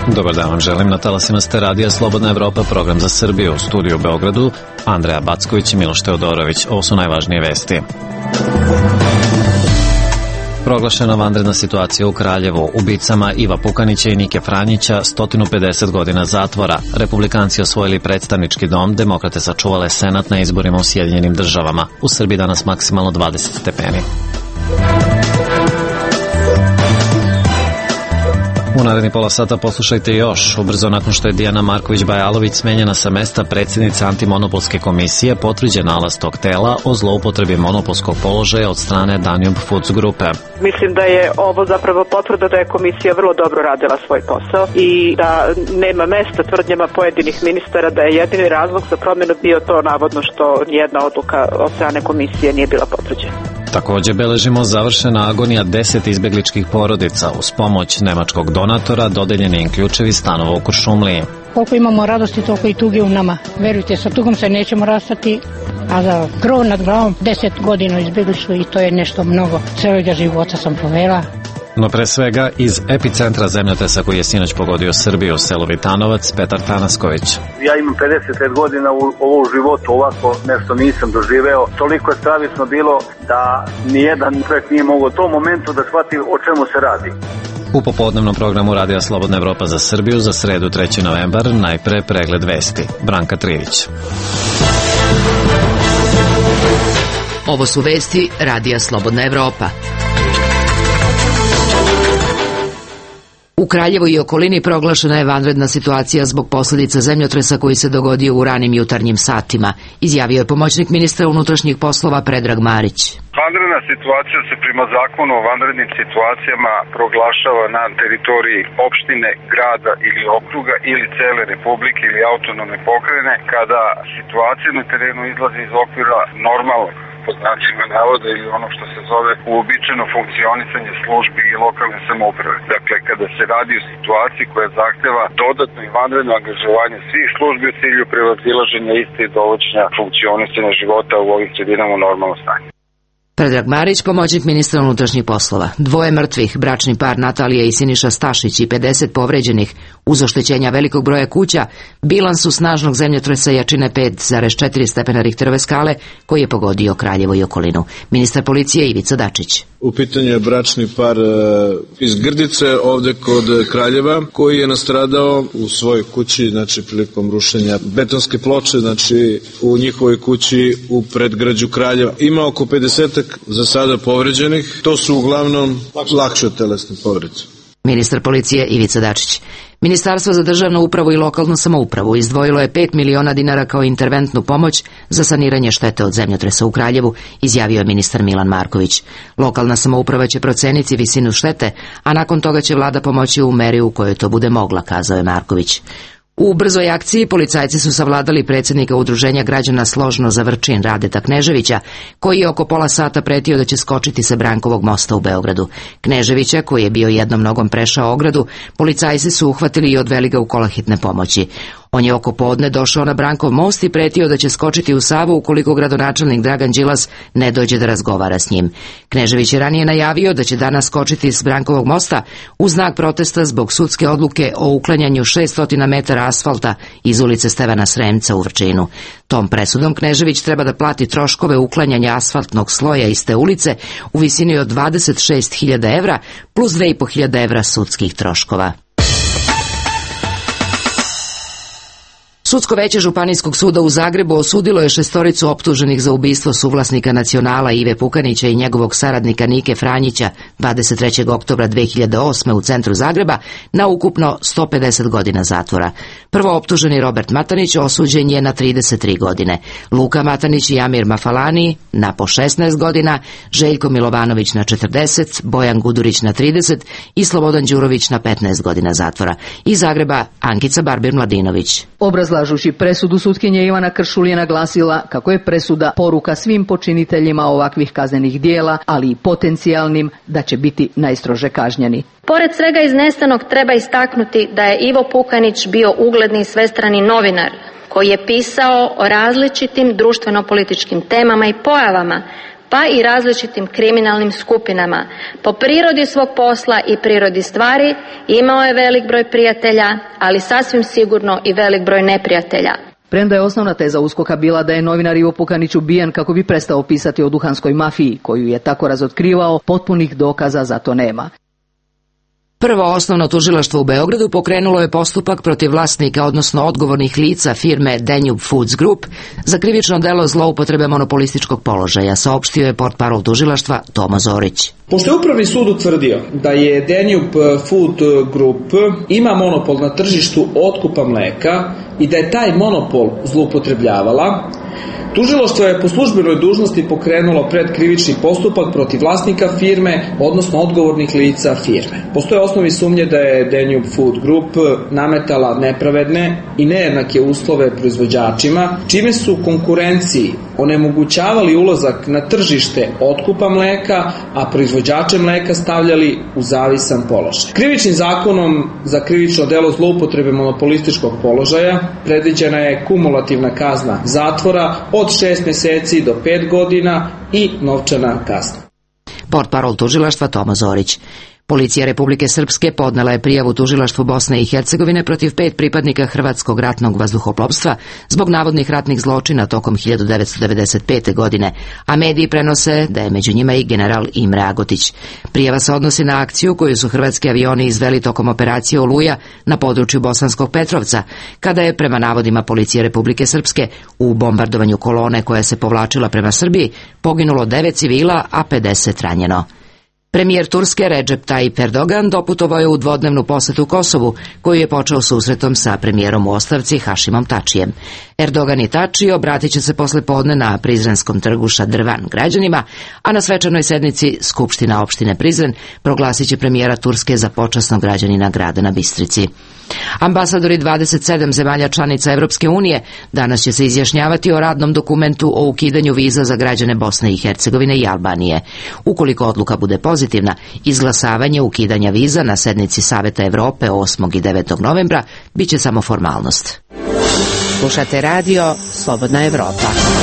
Dobar dan vam želim, na talasima ste Radija Slobodna Evropa, program za Srbiju, u studiju u Beogradu, Andreja Backović i Miloš Teodorović. Ovo su najvažnije vesti. Proglašena vanredna situacija u Kraljevu. Ubicama Iva Pukanića i Nike Franjića 150 godina zatvora. Republikanci osvojili predstavnički dom, demokrate sačuvale senat na izborima u Sjedinjenim Državama. U Srbiji danas maksimalno 20 stepeni. U naredni pola sata poslušajte još. Ubrzo nakon što je Dijana Marković-Bajalović smenjena sa mesta predsjednice Antimonopolske komisije, potvrđen nalaz tog tela o zloupotrebi monopolskog položaja od strane Danube Foods grupe. Mislim da je ovo zapravo potvrda da je komisija vrlo dobro radila svoj posao i da nema mesta tvrdnjama pojedinih ministara da je jedini razlog za promjenu bio to navodno što nijedna odluka od strane komisije nije bila potvrđena. Također beležimo završena agonija 10 izbegličkih porodica. Uz pomoć nemačkog donatora dodeljeni im ključevi stanova u Kuršumliji. Koliko imamo radosti, toliko i tuge u nama. Verujte, sa tugom se nećemo rastati, a za krov nad glavom 10 godina izbeglištvo i to je nešto mnogo. Cijeloga života sam provela. No pre svega iz epicentra zemljotresa koji je sinoć pogodio Srbiju, selo Vitanovac, Petar Tanasković. Ja imam 55 godina u životu, ovako nešto nisam doživeo. Toliko je stravično bilo da nijedan čovjek nije mogao u tom momentu da shvati o čemu se radi. U popodnevnom programu Radija Slobodna Evropa za Srbiju za sredu 3. novembar najpre pregled vesti. Branka Trivić. Ovo su vesti Radija Slobodna Evropa. U Kraljevu i okolini proglašena je vanredna situacija zbog posljedica zemljotresa koji se dogodio u ranim jutarnjim satima, izjavio je pomoćnik ministra unutrašnjih poslova Predrag Marić. Vanredna situacija se prema zakonu o vanrednim situacijama proglašava na teritoriji opštine, grada ili okruga ili cele republike ili autonomne pokrajine kada situacija na terenu izlazi iz okvira normalnog, po znacima navoda, ili ono što se zove uobičajeno funkcionisanje službi i lokalne samouprave. Dakle, kada se radi o situaciji koja zahteva dodatno i vanredno angažovanje svih službi u cilju prevazilaženja iste i dovođenja funkcionisanja života u ovim sredinama u normalno stanje. Predrag Marić, pomoćnik ministra unutrašnjih poslova. 2 mrtvih, bračni par Natalija i Siniša Stašić i 50 povređenih uz oštećenja velikog broja kuća, bilansu snažnog zemljotresa jačine 5,4 stepena Richterove skale koji je pogodio Kraljevo i okolinu. Ministar policije Ivica Dačić. U pitanju je bračni par iz Grdice, ovde kod Kraljeva, koji je nastradao u svojoj kući, znači prilikom rušenja betonske ploče, znači u njihovoj kući u predgrađu Kraljeva. Ima oko 50 za sada povređenih, to su uglavnom lakše telesne povrede. Ministar policije Ivica Dačić. Ministarstvo za državnu upravu i lokalnu samoupravu izdvojilo je 5 miliona dinara kao interventnu pomoć za saniranje štete od zemljotresa u Kraljevu, izjavio je ministar Milan Marković. Lokalna samouprava će proceniti visinu štete, a nakon toga će vlada pomoći u meri u kojoj to bude mogla, kazao je Marković. U brzoj akciji policajci su savladali predsjednika udruženja građana Složno za Vrčin Radeta Kneževića, koji je oko pola sata pretio da će skočiti sa Brankovog mosta u Beogradu. Kneževića, koji je bio jednom nogom prešao ogradu, policajci su uhvatili i odveli ga u kola hitne pomoći. On je oko podne došao na Brankov most i pretio da će skočiti u Savu ukoliko gradonačelnik Dragan Đilas ne dođe da razgovara s njim. Knežević je ranije najavio da će danas skočiti s Brankovog mosta u znak protesta zbog sudske odluke o uklanjanju 600 metara asfalta iz ulice Stevana Sremca u Vrčinu. Tom presudom Knežević treba da plati troškove uklanjanja asfaltnog sloja iz te ulice u visini od 26.000 evra plus 2.500 evra sudskih troškova. Sudsko veće Županijskog suda u Zagrebu osudilo je 6 optuženih za ubistvo suvlasnika Nacionala Ive Pukanića i njegovog saradnika Nike Franjića 23. oktobra 2008. u centru Zagreba na ukupno 150 godina zatvora. Prvo optuženi Robert Matanić osuđen je na 33 godine, Luka Matanić i Amir Mafalani na po 16 godina, Željko Milovanović na 40, Bojan Gudurić na 30 i Slobodan Đurović na 15 godina zatvora. Iz Zagreba Ankica Barbir-Mladinović. Obrazlažući presudu, sutkinja Ivana Kršul je naglasila kako je presuda poruka svim počiniteljima ovakvih kaznenih dijela, ali i potencijalnim, da će biti najstrože kažnjeni. Pored svega iznesenog treba istaknuti da je Ivo Pukanić bio ugledni svestrani novinar koji je pisao o različitim društveno-političkim temama i pojavama, pa i različitim kriminalnim skupinama. Po prirodi svog posla i prirodi stvari imao je velik broj prijatelja, ali sasvim sigurno i velik broj neprijatelja. Premda je osnovna teza USKOK-a bila da je novinar Ivo Pukanić ubijen kako bi prestao pisati o duhanskoj mafiji, koju je tako razotkrivao, potpunih dokaza za to nema. Prvo osnovno tužilaštvo u Beogradu pokrenulo je postupak protiv vlasnika, odnosno odgovornih lica firme Danube Foods Group za krivično delo zloupotrebe monopolističkog položaja, saopštio je portparol tužilaštva Toma Zorić. Pošto je Upravni sud utvrdio da je Danube Food Group ima monopol na tržištu otkupa mleka i da je taj monopol zloupotrebljavala, tužilaštvo je po službenoj dužnosti pokrenulo predkrivični postupak protiv vlasnika firme, odnosno odgovornih lica firme. Postoje osnovi sumnje da je Danube Food Group nametala nepravedne i nejednake uslove proizvođačima, čime su konkurenciji onemogućavali ulazak na tržište otkupa mleka, a proizvođače mleka stavljali u zavisan položaj. Krivičnim zakonom za krivično delo zloupotrebe monopolističkog položaja predviđena je kumulativna kazna zatvora od 6 meseci do 5 godina i novčana kazna. Portparol tužilaštva Toma Zorić. Policija Republike Srpske podnela je prijavu tužilaštvu Bosne i Hercegovine protiv 5 pripadnika Hrvatskog ratnog vazduhoplovstva zbog navodnih ratnih zločina tokom 1995. godine, a mediji prenose da je među njima i general Imre Agotić. Prijava se odnosi na akciju koju su hrvatski avioni izveli tokom operacije Oluja na području Bosanskog Petrovca, kada je, prema navodima Policije Republike Srpske, u bombardovanju kolone koja se povlačila prema Srbiji poginulo 9 civila, a 50 ranjeno. Premijer Turske Recep Tayyip Erdogan doputovao je u dvodnevnu posetu Kosovu, koju je počeo susretom sa premijerom u ostavci Hašimom Tačijem. Erdogan i Tači obratit će se posle podne na Prizrenskom trgu Šadrvan građanima, a na svečanoj sednici Skupština opštine Prizren proglasit će premijera Turske za počasnog građanina grada na Bistrici. Ambasadori 27 zemalja članica Evropske unije danas će se izjašnjavati o radnom dokumentu o ukidanju viza za građane Bosne i Hercegovine i Albanije. Ukoliko odluka bude pozitivna, izglasavanje ukidanja viza na sednici Saveta Evrope 8. i 9. novembra biće samo formalnost. Slušate radio Slobodna Evropa.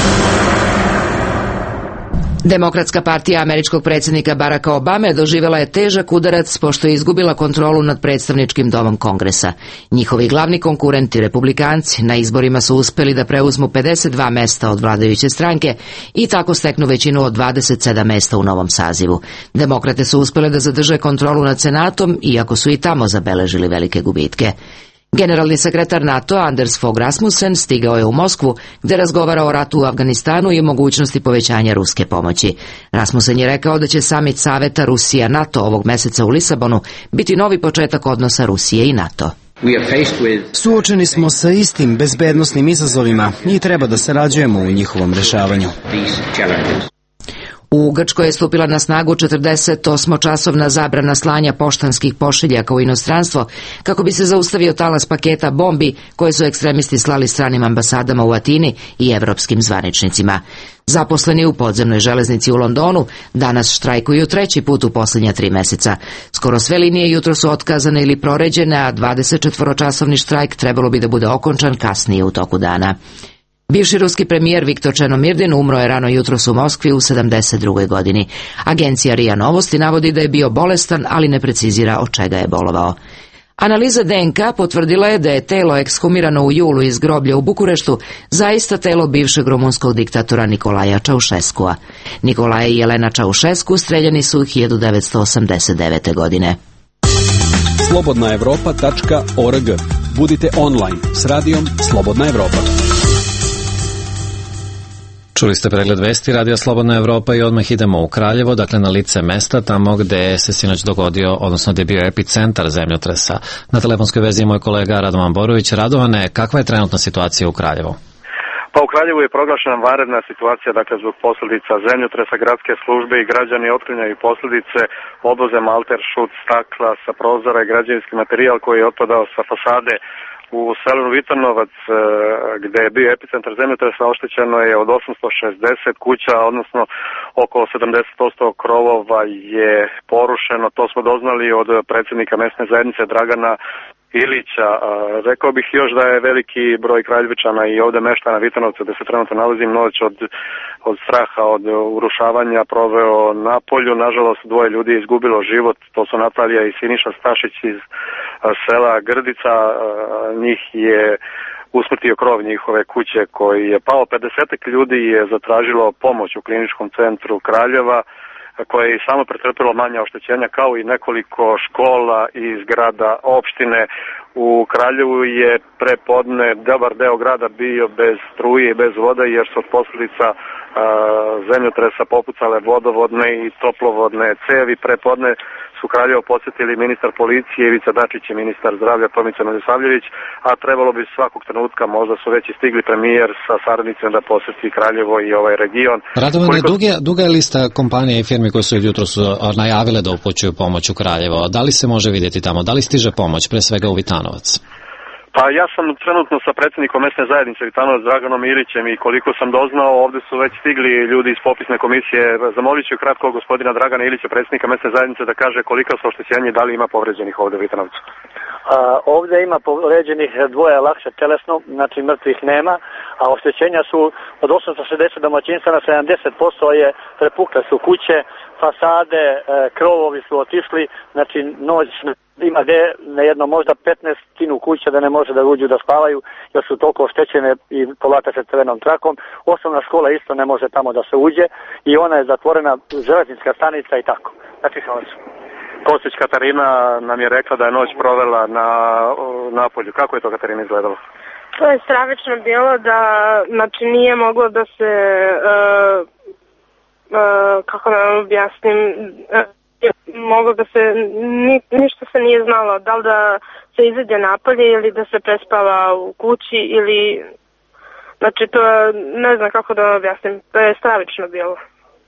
Demokratska partija američkog predsjednika Baracka Obame doživjela je težak udarac pošto je izgubila kontrolu nad predstavničkim domom Kongresa. Njihovi glavni konkurenti, republikanci, na izborima su uspjeli da preuzmu 52 mesta od vladajuće stranke i tako steknu većinu od 27 mesta u novom sazivu. Demokrate su uspjele da zadrže kontrolu nad Senatom, iako su i tamo zabeležili velike gubitke. Generalni sekretar NATO Anders Fogh Rasmussen stigao je u Moskvu gdje razgovara o ratu u Afganistanu i mogućnosti povećanja ruske pomoći. Rasmussen je rekao da će samit Saveta Rusija-NATO ovog meseca u Lisabonu biti novi početak odnosa Rusije i NATO. Suočeni smo sa istim bezbednosnim izazovima i treba da sarađujemo u njihovom rešavanju. U Grčkoj je stupila na snagu 48-časovna zabrana slanja poštanskih pošiljaka u inostranstvo kako bi se zaustavio talas paketa bombi koje su ekstremisti slali stranim ambasadama u Atini i evropskim zvaničnicima. Zaposleni u podzemnoj železnici u Londonu danas štrajkuju 3. put u posljednja 3 meseca. Skoro sve linije jutro su otkazane ili proređene, a 24-časovni štrajk trebalo bi da bude okončan kasnije u toku dana. Bivši ruski premijer Viktor Černomirdin umro je rano jutros u Moskvi u 72. godini. Agencija RIA Novosti navodi da je bio bolestan, ali ne precizira od čega je bolovao. Analiza DNK potvrdila je da je telo ekshumirano u julu iz groblja u Bukureštu zaista telo bivšeg rumunskog diktatora Nikolaja Čaušeskua. Nikolaj i Jelena Čaušesku streljani su 1989. godine. slobodnaevropa.org. Budite online s radijom Slobodna Evropa. Čuli ste pregled vesti Radija Slobodna Evropa i odmah idemo u Kraljevo, dakle na lice mesta, tamo gde se sinoć dogodio, odnosno gde je bio epicentar zemljotresa. Na telefonskoj vezi je moj kolega Radovan Borović. Radovane, kakva je trenutna situacija u Kraljevu? Pa u Kraljevu je proglašena vanredna situacija, dakle zbog posljedica zemljotresa. Gradske službe i građani otklanjaju posljedice, odvoze malter, šut, stakla sa prozora i građevinski materijal koji je otpadao sa fasade. U selu Vitornovac, gde je bio epicentar zemljotresa, oštećeno je od 860 kuća, odnosno oko 70% krovova je porušeno. To smo doznali od predsjednika mesne zajednice Dragana Ilića. Rekao bih još da je veliki broj Kraljevčana i ovde meštana Vitanovca, da se trenutno nalazim, noć od straha, od urušavanja proveo na polju. Nažalost, 2 ljudi je izgubilo život, to su Natalija i Siniša Stašić iz sela Grdica. Njih je usmrtio krov njihove kuće koji je pao. 50 ljudi je zatražilo pomoć u kliničkom centru Kraljeva, koje je samo pretrpelo manja oštećenja, kao i nekoliko škola i zgrada opštine. U Kraljevu je prepodne dobar deo grada bio bez struje i bez vode, jer su od posljedica zemljotresa popucale vodovodne i toplovodne cevi. Prepodne su Kraljevo posjetili ministar policije Ivica Dačić i ministar zdravlja Tomica Milosavljević, a trebalo bi svakog trenutka, možda su već i stigli premijer sa saradnicima da posjeti Kraljevo i ovaj region. Radovane, duga je lista kompanija i firmi koje su jutros najavile da upućuju pomoć u Kraljevo. Da li se može vidjeti tamo? Da li stiže pomoć, pre svega u Vitanovac? Pa ja sam trenutno sa predsjednikom mesne zajednice Vitanovac Draganom Ilićem i koliko sam doznao, ovdje su već stigli ljudi iz popisne komisije. Zamolit ću kratko gospodina Dragana Ilića, predsjednika mesne zajednice, da kaže kolika su oštećenja i da li ima povređenih ovdje u Vitanovcu. Ovdje ima povređenih 2 lakše telesno, znači mrtvih nema, a oštećenja su od 860 domaćinstva na 70% je prepukle su kuće, fasade, krovovi su otišli, znači noć ima gdje na jedno možda 15 kuća da ne može da uđu da spavaju jer su toliko oštećene i polata se crvenom trakom. Osnovna škola isto ne može tamo da se uđe i ona je zatvorena, železnička stanica i tako. Znači Kostić Katarina nam je rekla da je noć provela na napolju. Kako je to, Katarina, izgledalo? To je stravično bilo da, znači, nije moglo da se, kako da vam objasnim, moglo da se, ništa se nije znalo, da li da se izađe napolje ili da se prespava u kući ili, znači, to ne znam kako da vam objasnim, to je stravično bilo.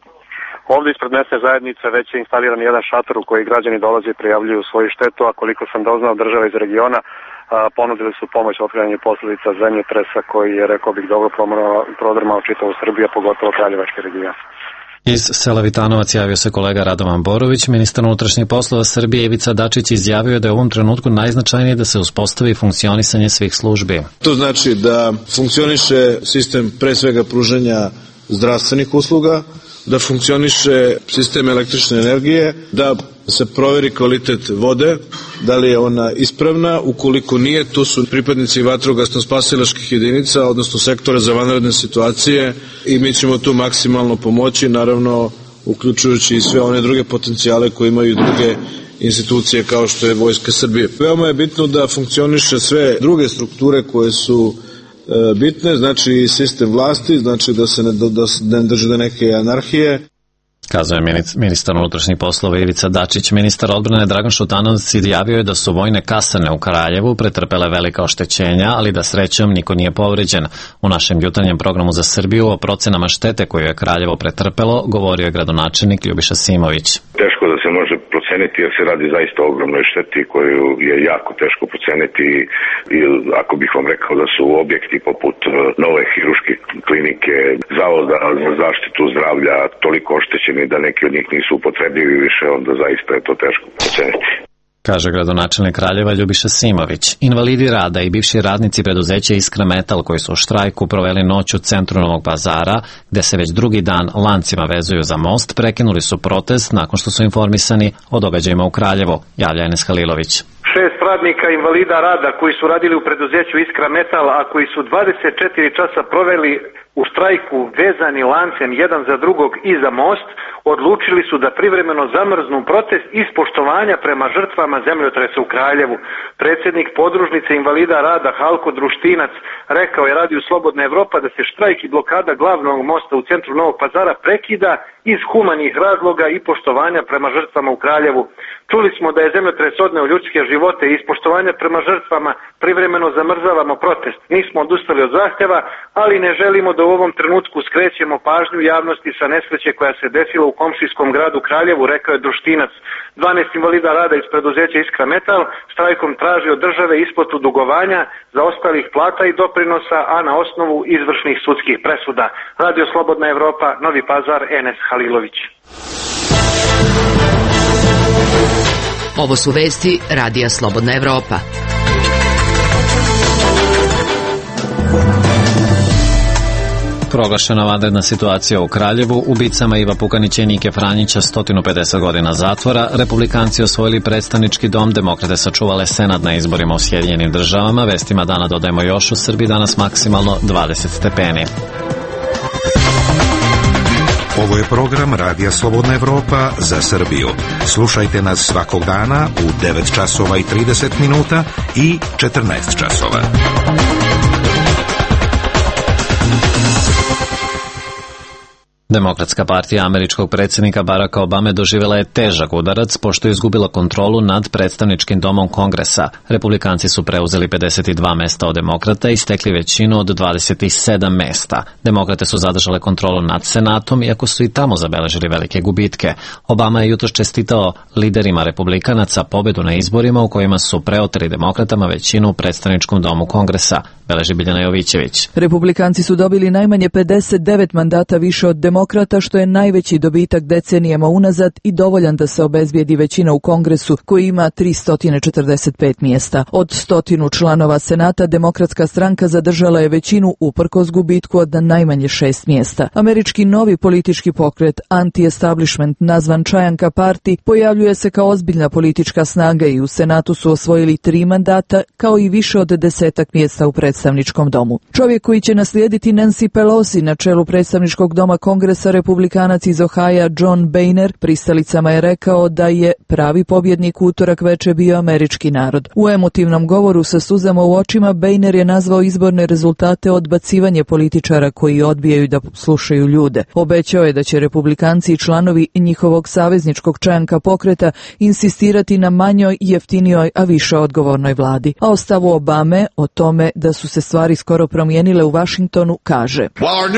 Ovdje ispred mesne zajednice već je instaliran jedan šator u koji građani dolaze i prijavljuju svoju štetu, a koliko sam doznao, država iz regiona ponudili su pomoć u otklanjanju posljedica zemljotresa koji je, rekao bih, dobro prodrmao čitavu Srbiju, a pogotovo Kraljevački region. Iz sela Vitanovac javio se kolega Radovan Borović. Ministar unutrašnjih poslova Srbije Ivica Dačić izjavio da je u ovom trenutku najznačajnije da se uspostavi funkcionisanje svih službi. To znači da funkcioniše sistem pre svega pružanja zdravstvenih usluga, da funkcioniše sistem električne energije, da se proveri kvalitet vode, da li je ona ispravna, ukoliko nije, tu su pripadnici vatrogasno-spasilačkih jedinica, odnosno sektora za vanredne situacije i mi ćemo tu maksimalno pomoći, naravno uključujući i sve one druge potencijale koje imaju druge institucije kao što je Vojska Srbije. Veoma je bitno da funkcioniše sve druge strukture koje su bitne, znači sistem vlasti, znači da se ne drži do neke anarhije. Kazuje ministar unutrašnjih poslova Ivica Dačić. Ministar odbrane Dragan Šutanovac izjavio je da su vojne kasarne u Kraljevu pretrpele velika oštećenja, ali da srećom niko nije povređen. U našem jutarnjem programu za Srbiju o procenama štete koju je Kraljevo pretrpelo govorio je gradonačelnik Ljubiša Simović. Teško da se može proceniti jer se radi zaista o ogromnoj šteti koju je jako teško proceniti i ako bih vam rekao da su objekti poput nove hirurške klinike, Zavoda za zaštitu zdravlja toliko oštećeni da neki od njih nisu upotrebljivi više, onda zaista je to teško proceniti. Kaže gradonačelnik Kraljeva Ljubiša Simović. Invalidi rada i bivši radnici preduzeća Iskra Metal koji su u štrajku proveli noć u centru Novog Pazara, gde se već drugi dan lancima vezuju za most, prekinuli su protest nakon što su informisani o događajima u Kraljevu, javlja Enes Halilović. 6 radnika invalida rada koji su radili u preduzeću Iskra Metal, a koji su 24 časa proveli u štrajku vezani lancem jedan za drugog i za most, odlučili su da privremeno zamrznu protest iz poštovanja prema žrtvama zemljotresa u Kraljevu. Predsjednik podružnice invalida rada Halko Društinac rekao je Radiju Slobodna Evropa da se štrajk i blokada glavnog mosta u centru Novog Pazara prekida iz humanih razloga i poštovanja prema žrtvama u Kraljevu. Čuli smo da je zemljotres odneo ljudske živote i iz poštovanja prema žrtvama privremeno zamrzavamo protest. Nismo odustali od zahtjeva, ali ne želimo da u ovom trenutku skrećemo pažnju javnosti sa nesreće koja se desila u komšijskom gradu Kraljevu, rekao je Društinac. 12 invalida rada iz preduzeća Iskra Metal štrajkom traži od države isplatu dugovanja za ostalih plata i doprinosa, a na osnovu izvršnih sudskih presuda. Radio Slobodna Evropa, Novi Pazar, Enes Halilović. Ovo su vesti Radija Slobodna Evropa. Proglašena vanredna situacija u Kraljevu, ubicama Iva Pukanića i Nike Franjića 150 godina zatvora, republikanci osvojili predstavnički dom, demokrate sačuvale senat na izborima u Sjedinjenim Državama, vestima dana dodajemo još u Srbiji danas maksimalno 20 stepeni. Ovo je program Radija Slobodna Evropa za Srbiju. Slušajte nas svakog dana u 9 časova i 30 minuta i 14 časova. Demokratska partija američkog predsjednika Baracka Obame doživjela je težak udarac pošto je izgubila kontrolu nad predstavničkim domom Kongresa. Republikanci su preuzeli 52 mesta od demokrata i stekli većinu od 27 mesta. Demokrate su zadržale kontrolu nad Senatom, iako su i tamo zabeležili velike gubitke. Obama je jutros čestitao liderima republikanaca pobedu na izborima u kojima su preoteli demokratama većinu u predstavničkom domu Kongresa, beleži Biljana Jovićević. Republikanci su dobili najmanje 59 mandata više od demokrata, što je najveći dobitak decenijama unazad i dovoljan da se obezbijedi većina u Kongresu, koji ima 345 mjesta. Od 100 članova Senata, demokratska stranka zadržala je većinu uprkos gubitku od najmanje 6 mjesta. Američki novi politički pokret, anti-establishment, nazvan Čajanka Party, pojavljuje se kao ozbiljna politička snaga i u Senatu su osvojili 3 mandata, kao i više od 10 mjesta u predstavničkom domu. Čovjek koji će naslijediti Nancy Pelosi na čelu predstavničkog doma Kongresa, republikanac iz Ohaja John Boehner, pristalicama je rekao da je pravi pobjednik utorak veče bio američki narod. U emotivnom govoru sa suzama u očima Boehner je nazvao izborne rezultate odbacivanje političara koji odbijaju da slušaju ljude. Obećao je da će republikanci i članovi njihovog savezničkog Čajanka pokreta insistirati na manjoj, jeftinijoj, a više odgovornoj vladi. A o stavu Obame o tome da su se stvari skoro promijenile u Vašingtonu kaže: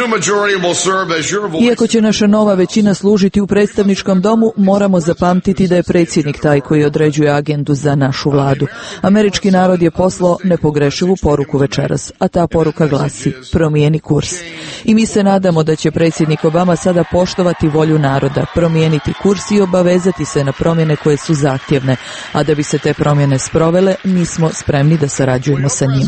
Iako će naša nova većina služiti u predstavničkom domu, moramo zapamtiti da je predsjednik taj koji određuje agendu za našu vladu. Američki narod je poslao nepogrešivu poruku večeras, a ta poruka glasi: promijeni kurs. I mi se nadamo da će predsjednik Obama sada poštovati volju naroda, promijeniti kurs i obavezati se na promjene koje su zahtjevne, a da bi se te promjene sprovele, mi smo spremni da sarađujemo sa njim.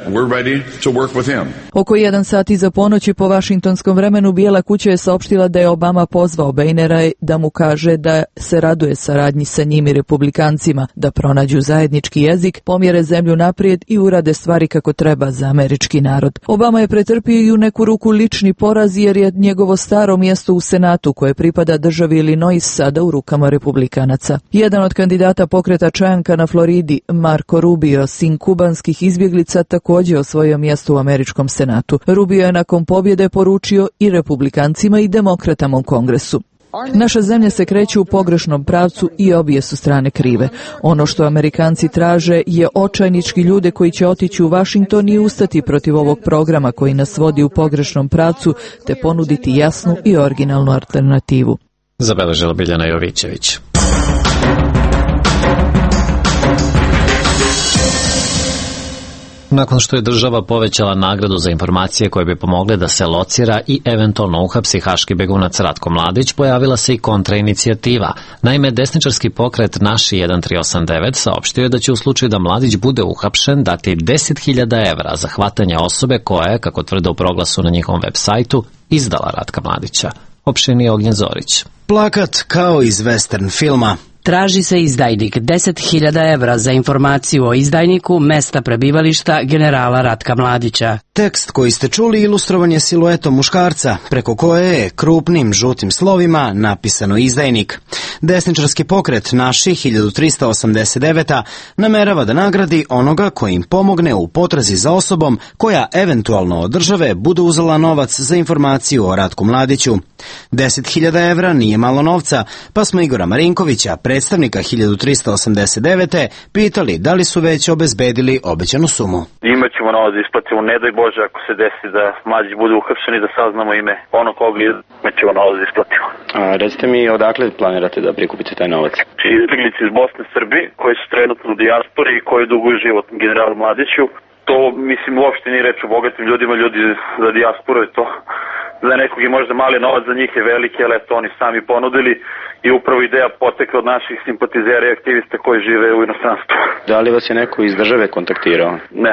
Oko 1 sat iza ponoći po vašingtonskom vremenu Bijela kuća je saopštila da je Obama pozvao Boehnera da mu kaže da se raduje saradnji sa njim i republikancima, da pronađu zajednički jezik, pomjere zemlju naprijed i urade stvari kako treba za američki narod. Obama je pretrpio i u neku ruku lični poraz jer je njegovo staro mjesto u Senatu koje pripada državi Illinois sada u rukama republikanaca. Jedan od kandidata pokreta Čajanka na Floridi, Marco Rubio, sin kubanskih izbjeglica, također osvojio mjesto u američkom Senatu. Rubio je nakon pobjede poručio i republikancima i demokratama u Kongresu: naša zemlja se kreće u pogrešnom pravcu i obje su strane krive. Ono što Amerikanci traže je očajnički ljude koji će otići u Washington i ustati protiv ovog programa koji nas vodi u pogrešnom pravcu, te ponuditi jasnu i originalnu alternativu. Zabeležila Biljana Jovićević. Nakon što je država povećala nagradu za informacije koje bi pomogle da se locira i eventualno uhapsi haški begunac Ratko Mladić, pojavila se i kontrainicijativa. Naime, desničarski pokret Naši 1389 saopštio je da će u slučaju da Mladić bude uhapšen dati 10.000 evra za hvatanje osobe koja je, kako tvrde u proglasu na njihovom web sajtu, izdala Ratka Mladića. Opširnije Ognjen Zorić. Plakat kao iz western filma. Traži se izdajnik, 10.000 evra za informaciju o izdajniku, mesta prebivališta generala Ratka Mladića. Tekst koji ste čuli ilustrovan je siluetom muškarca, preko koje je krupnim žutim slovima napisano izdajnik. Desničarski pokret Naši 1389 namerava da nagradi onoga koji im pomogne u potrazi za osobom koja eventualno od države bude uzela novac za informaciju o Ratku Mladiću. 10.000 evra nije malo novca, pa smo Igora Marinkovića, predstavnika 1389. pitali da li su već obezbedili obećanu sumu. Imaćemo novac da isplatimo, ne daj Bože ako se desi da Mladić bude uhapšen i da saznamo ime ono koga imaćemo novac da isplatimo. Recite mi odakle planirate da prikupite taj novac? Izbjeglice iz Bosne i Srbije koji su trenutno u dijaspori i koji duguju život generalu Mladiću. To, mislim, uopšte nije reč o bogatim ljudima, ljudi za dijasporu je to. Za nekog je možda mali novac, za njih je veliki, ali eto oni sami ponudili i upravo ideja potekla od naših simpatizera i aktivista koji žive u inostranstvu. Da li vas je neko iz države kontaktirao? Ne.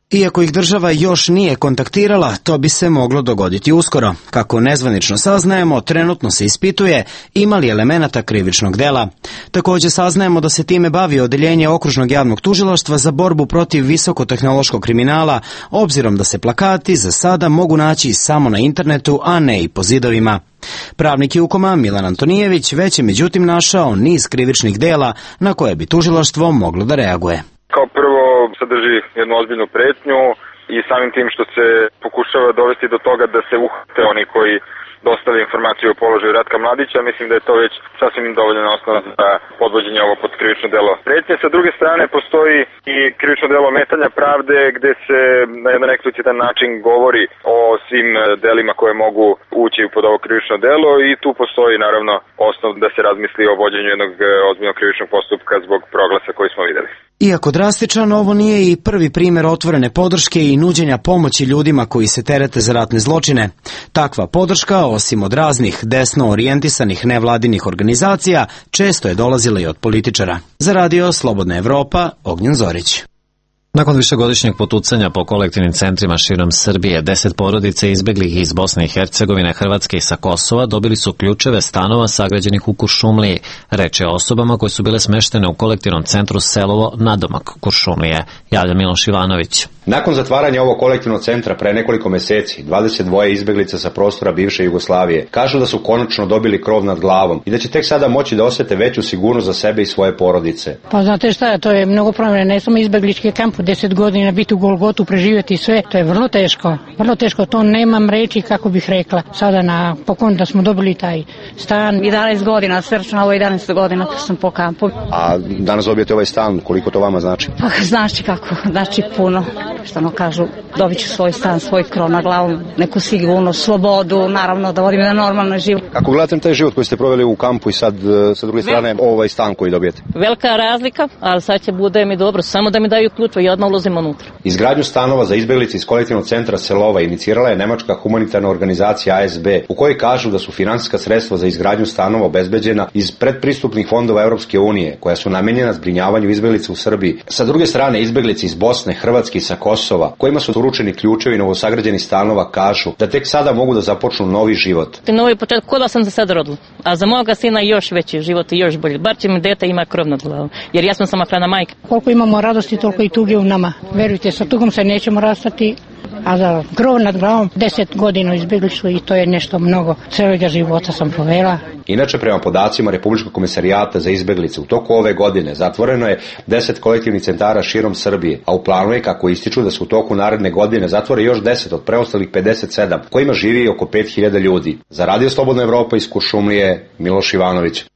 Iako ih država još nije kontaktirala, to bi se moglo dogoditi uskoro. Kako nezvanično saznajemo, trenutno se ispituje ima li elemenata krivičnog dela. Također saznajemo da se time bavi odeljenje Okružnog javnog tužilaštva za borbu protiv visokotehnološkog kriminala, obzirom da se plakati za sada mogu naći samo na internetu, a ne i po zidovima. Pravnik Jukoma Milan Antonijević već je međutim našao niz krivičnih dela na koje bi tužilaštvo moglo da reaguje. Kao prvo sadrži jednu ozbiljnu pretnju i samim tim što se pokušava dovesti do toga da se uhvate oni koji dostave informaciju o položaju Ratka Mladića, mislim da je to već sasvim dovoljna osnova za podvođenje ovo pod krivično delo pretnje. Sa druge strane postoji i krivično delo ometanja pravde gde se na jedan eksplicitan način govori o svim delima koje mogu ući pod ovo krivično delo i tu postoji naravno osnov da se razmisli o vođenju jednog ozbiljnog krivičnog postupka zbog proglasa koji smo videli. Iako drastičan, ovo nije i prvi primjer otvorene podrške i nuđenja pomoći ljudima koji se terete za ratne zločine. Takva podrška, osim od raznih desno orijentisanih nevladinih organizacija, često je dolazila i od političara. Za radio Slobodna Evropa, Ognjen Zorić. Nakon višegodišnjeg potucanja po kolektivnim centrima širom Srbije, 10 porodica izbeglih iz Bosne i Hercegovine, Hrvatske i sa Kosova dobili su ključeve stanova sagrađenih u Kuršumliji. Reč je o osobama koje su bile smeštene u kolektivnom centru Selovo nadomak Kuršumlije, javlja Miloš Ivanović. Nakon zatvaranja ovog kolektivnog centra pre nekoliko meseci, 22 izbeglica sa prostora bivše Jugoslavije kažu da su konačno dobili krov nad glavom i da će tek sada moći da osete veću sigurnost za sebe i svoje porodice. Pa znate šta, to je mnogo promjena, ne samo izbeglički kamp, 10 godina biti u Golgotu, preživjeti sve, to je vrlo teško, to nemam reći kako bih rekla. Sada na poklon da smo dobili taj stan. 11 godina, srčno ovo 11 godina sam po kampu. A danas dobijete ovaj stan, koliko to vama znači? Pa znači kako, znači puno. Što ono kažu, dobit ću svoj stan, svoj krov na glavu, neku sigurnost, slobodu, naravno da vodim jedan normalan život. Kako gledate taj život koji ste proveli u kampu i sad sa druge strane ovaj stan koji dobijete? Velika razlika, ali sad će bude mi dobro, samo da mi daju ključ i odmah ulazim unutra. Izgradnju stanova za izbeglice iz kolektivnog centra Selova inicirala je nemačka humanitarna organizacija ASB, u kojoj kažu da su finansijska sredstva za izgradnju stanova obezbeđena iz predpristupnih fondova Europske unije, koja su namenjena zbrinjavanju izbeglica u Srbiji. Sa druge strane, izbeglice iz Bosne, Hrvatske i sa Kosova, kojima su uručeni ključevi novosagrađenih stanova, kažu da tek sada mogu da započnu novi život. Novi početak, ko da sam za sad rodila, a za moga sina još veći život i još bolji. Bar će mi dete ima krov nad glavom, jer ja sam samohrana majka. Koliko imamo radosti, toliko i tuge u nama. Verujte, sa tugom se nećemo rastati, a za krov nad glavom 10 godina izbjegli su i to je nešto mnogo. Cijeloga života sam provela. Inače, prema podacima Republičkog komisarijata za izbeglice, u toku ove godine zatvoreno je 10 kolektivnih centara širom Srbije, a u planu je, kako ističu, da se u toku naredne godine zatvore još 10 od preostalih 57, kojima živi oko 5000 ljudi. Za radio Slobodna Evropa iz Kuršumlije, Miloš Ivanović.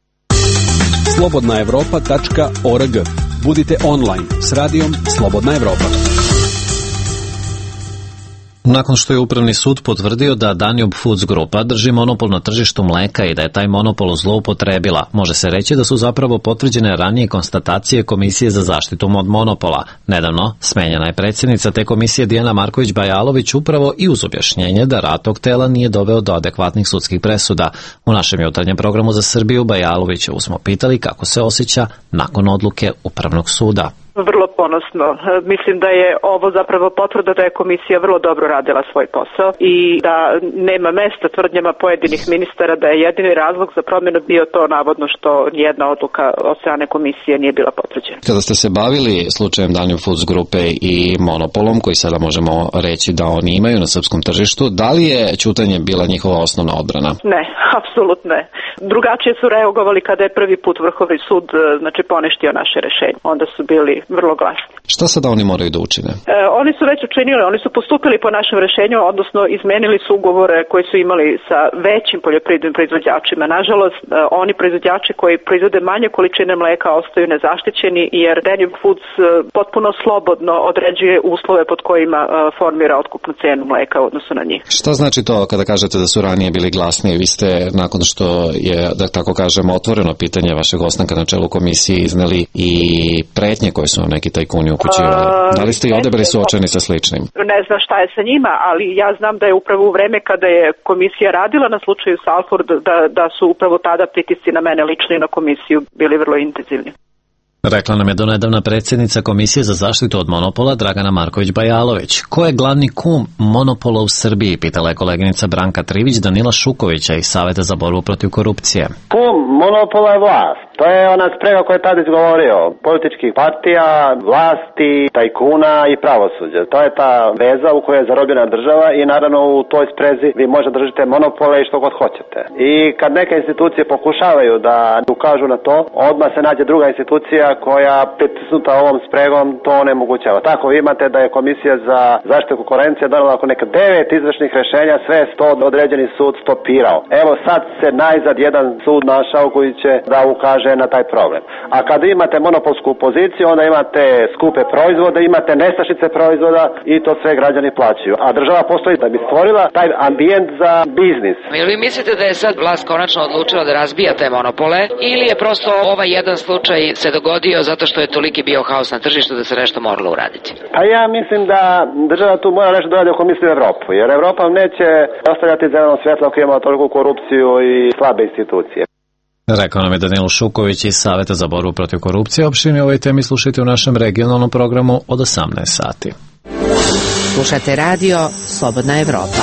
slobodnaevropa.org. Budite online s radijom Slobodna Evropa. Nakon što je Upravni sud potvrdio da Danube Foods grupa drži monopol na tržištu mleka i da je taj monopol zloupotrebila, može se reći da su zapravo potvrđene ranije konstatacije Komisije za zaštitu od monopola. Nedavno smenjena je predsjednica te komisije Dijana Marković-Bajalović upravo i uz objašnjenje da rad tog tela nije doveo do adekvatnih sudskih presuda. U našem jutarnjem programu za Srbiju Bajalovićevu smo pitali kako se osjeća nakon odluke Upravnog suda. Vrlo ponosno. Mislim da je ovo zapravo potvrda da je komisija vrlo dobro radila svoj posao i da nema mesta tvrdnjama pojedinih ministara da je jedini razlog za promjenu bio to navodno što nijedna odluka od strane komisije nije bila potvrđena. Kada ste se bavili slučajem Danube Foods grupe i monopolom, koji sada možemo reći da oni imaju na srpskom tržištu, da li je ćutanje bila njihova osnovna odbrana? Ne, apsolutno ne. Drugačije su reagovali kada je prvi put Vrhovni sud poništio naše rešenje. Onda su bili vrlo glasni. Šta sada oni moraju da učine? Oni su već učinili, oni su postupili po našem rešenju, odnosno izmenili su ugovore koji su imali sa većim poljoprivrednim proizvođačima. Nažalost, oni proizvođači koji proizvode manje količine mleka ostaju nezaštićeni jer Danube Foods potpuno slobodno određuje uslove pod kojima formira otkupnu cenu mleka u odnosu na njih. Šta znači to kada kažete da su ranije bili glasni? Vi ste, nakon što je, da tako kažemo, otvoreno pitanje vašeg ostanka na čelu komisije, izneli i pretnje koje su vam neki tajkuni upućivali. Da li ste i ovdje bili suočeni sa sličnim? Ne znam šta je sa njima, ali ja znam da je upravo u vreme kada je komisija radila na slučaju Salford, da su upravo tada pritisci na mene lično i na komisiju bili vrlo intenzivni. Rekla nam je donedavna predsjednica Komisije za zaštitu od monopola Dragana Marković-Bajalović. Ko je glavni kum monopola u Srbiji, pitala je koleginica Branka Trivić Danila Šukovića iz Saveta za borbu protiv korupcije. Kum monopola je vlast. To je ona sprega koja je tada izgovorio. Političkih partija, vlasti, tajkuna i pravosuđa. To je ta veza u kojoj je zarobljena država i naravno u toj sprezi vi možete držite monopole i što god hoćete. I kad neke institucije pokušavaju da ukažu na to, odmah se nađe druga institucija koja pritisnuta ovom spregom to onemogućava. Tako imate da je Komisija za zaštitu konkurencije donela oko neka 9 izvršnih rešenja, sve je određeni sud stopirao. Evo sad se najzad jedan sud našao koji će da ukaže na taj problem. A kada imate monopolsku poziciju, onda imate skupe proizvode, imate nestašice proizvoda i to sve građani plaćaju. A država postoji da bi stvorila taj ambijent za biznis. Jel vi mislite da je sad vlast konačno odlučila da razbija te monopole ili je prosto ovaj jedan slučaj se dogodio zato što je toliki bio haos na tržištu da se nešto moralo uraditi? Pa ja mislim da država tu mora nešto dodati ako misli u Evropu, jer Evropa neće ostavljati zeleno svjetlo ako ima toliko korupciju i slabe institucije. Rekao nam je Danilo Šuković iz Saveta za borbu protiv korupcije. Opširnije ovoj temi slušajte u našem regionalnom programu od 18 sati. Slušate radio Slobodna Evropa.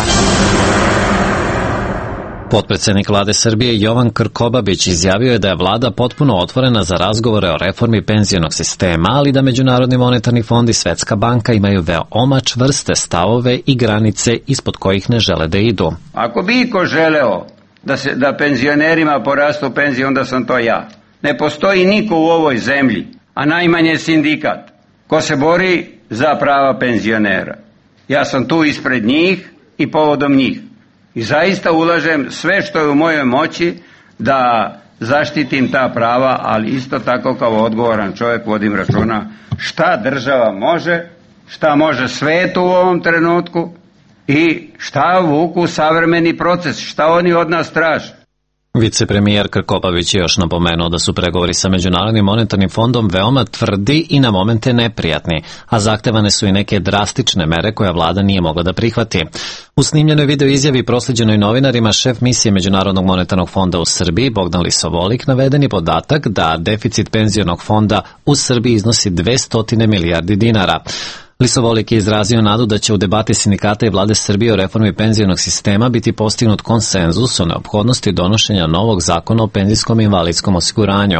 Potpredsednik vlade Srbije Jovan Krkobabić izjavio je da je vlada potpuno otvorena za razgovore o reformi penzionog sistema, ali da Međunarodni monetarni fond i Svetska banka imaju veoma čvrste stavove i granice ispod kojih ne žele da idu. Ako bi iko želeo da penzionerima porastu penzije, onda sam to ja. Ne postoji niko u ovoj zemlji, a najmanje sindikat, ko se bori za prava penzionera. Ja sam tu ispred njih i povodom njih. I zaista ulažem sve što je u mojoj moći da zaštitim ta prava, ali isto tako kao odgovoran čovjek vodim računa šta država može, šta može svet u ovom trenutku i šta vuku savremeni proces, šta oni od nas traže. Vicepremijer Krkobabić je još napomenuo da su pregovori sa Međunarodnim monetarnim fondom veoma tvrdi i na momente neprijatni, a zahtevane su i neke drastične mere koje vlada nije mogla da prihvati. U snimljenoj video izjavi proslijeđenoj novinarima šef misije Međunarodnog monetarnog fonda u Srbiji Bogdan Lisovolik naveden je podatak da deficit penzionog fonda u Srbiji iznosi 200 milijardi dinara. Lisovolik je izrazio nadu da će u debati sindikata i vlade Srbije o reformi penzionog sistema biti postignut konsenzus o neophodnosti donošenja novog zakona o penzijskom i invalidskom osiguranju.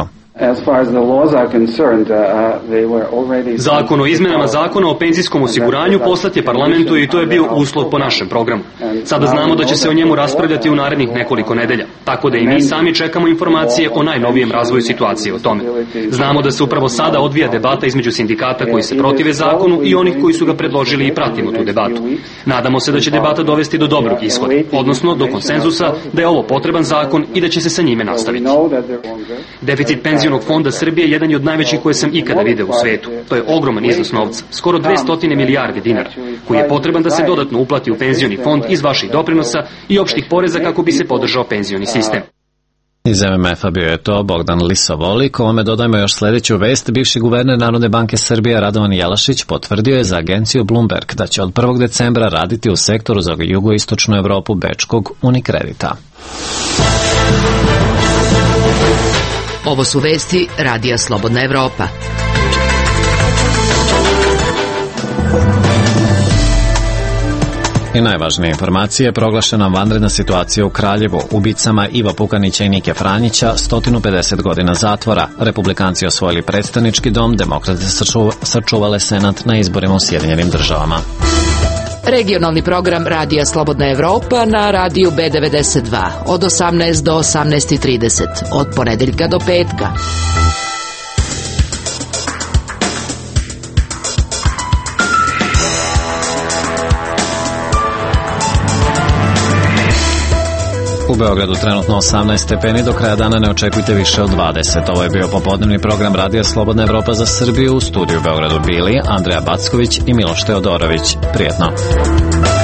Zakon o izmenama zakona o penzijskom osiguranju poslat je parlamentu i to je bio uslov po našem programu. Sada znamo da će se o njemu raspravljati u narednih nekoliko nedelja, tako da i mi sami čekamo informacije o najnovijem razvoju situacije o tome. Znamo da se upravo sada odvija debata između sindikata koji se protive zakonu i onih koji su ga predložili i pratimo tu debatu. Nadamo se da će debata dovesti do dobrog ishoda, odnosno do konsenzusa da je ovo potreban zakon i da će se sa njime nastaviti. Deficit penzionog fonda Srbije jedan je od najvećih koje sam ikada video u svetu. To je ogroman iznos novca, skoro 200 milijardi dinara, koji je potreban da se dodatno uplati u penzioni fond iz vaših doprinosa i opštih poreza kako bi se podržao penzioni sistem. Iz MMF-a bio je to Bogdan Lisovolik. Ovome dodajmo još sljedeću vest. Bivši guverner Narodne banke Srbije Radovan Jelašić potvrdio je za agenciju Bloomberg da će od 1. decembra raditi u sektoru za jugoistočnu Evropu bečkog Unikredita. Ovo su vesti Radija Slobodna Evropa. I najvažnije informacije, proglašena vanredna situacija u Kraljevu. Ubicama Iva Pukanića i Nike Franjića 150 godina zatvora. Republikanci osvojili predstavnički dom, demokrate sačuvale senat na izborima u Sjedinjenim državama. Regionalni program Radija Slobodna Evropa na radiju B92 od 18 do 18:30 od ponedeljka do petka. U Beogradu trenutno 18 stepeni, do kraja dana ne očekujte više od 20. Ovo je bio popodnevni program Radija Slobodna Evropa za Srbiju. U studiju u Beogradu bili Andreja Backović i Miloš Teodorović. Prijetno.